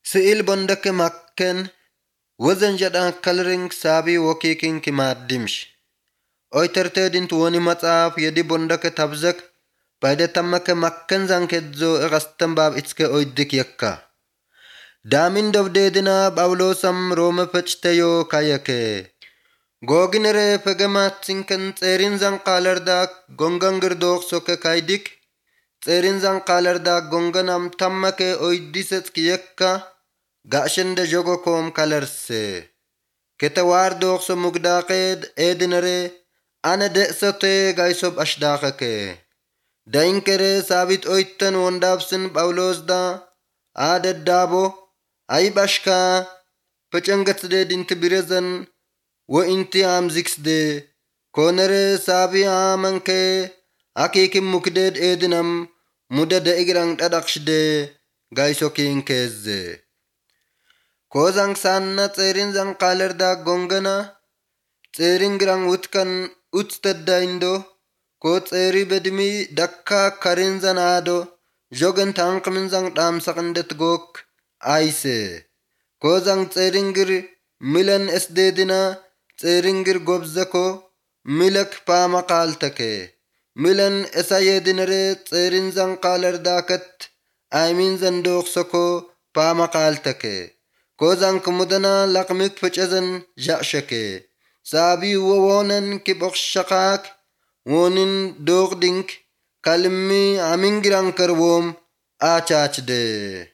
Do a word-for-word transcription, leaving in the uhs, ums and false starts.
Si'il bondake makken wazan jedhan kalring saabii wakiikin kimaadimsh. Oyterteedintu woni matsaaf yedi bondake tabzak baydetammake makken zankedzo erastan baab itske oyddik yakka. Daamin dobdeedina Phaawulosam Roome fechteyo kayake. Googinere pegematsinken tseerin zanqaalerdaak gongan girdooksoke kaydik. Tseerin zanqaalerdaak gonganam tammake oyddisetki yakka. Gaashende jogo koom kalerse. Kete waar dookso mugdaaqeed eedinere ane de'sote gaysob ashdaaqake. Dainkere saabit oytten wondaabsin Phaawulosda aadeddaabo ayibashka pecengetsde dinti birezen wo inti amziksde konere saabi amanke akiikin mukdeed eedinam muda de'igirang dhadhaqshde gaysokiin keezze. Kozang sanna tseerin zanqaalerdaa gongana tseerin girang utkan utstedda indo ko tseeri bedimi dakka karin zanaado jogen tankmin zang dhaamsaqindet gok ayse. Kozang tseerin gir milan esdeedina tseerin gir gobzako milak paama qaaltake. Milan esa yeedinere tseerin zanqaalerdaakat aymin zandooqsako paama qaaltake. Kozang kumudana laqmik fecezen ja'shake. Saabii wowonen kiboqshaqaak wonin doogdink kalmi amingirang karwoom aachaachde.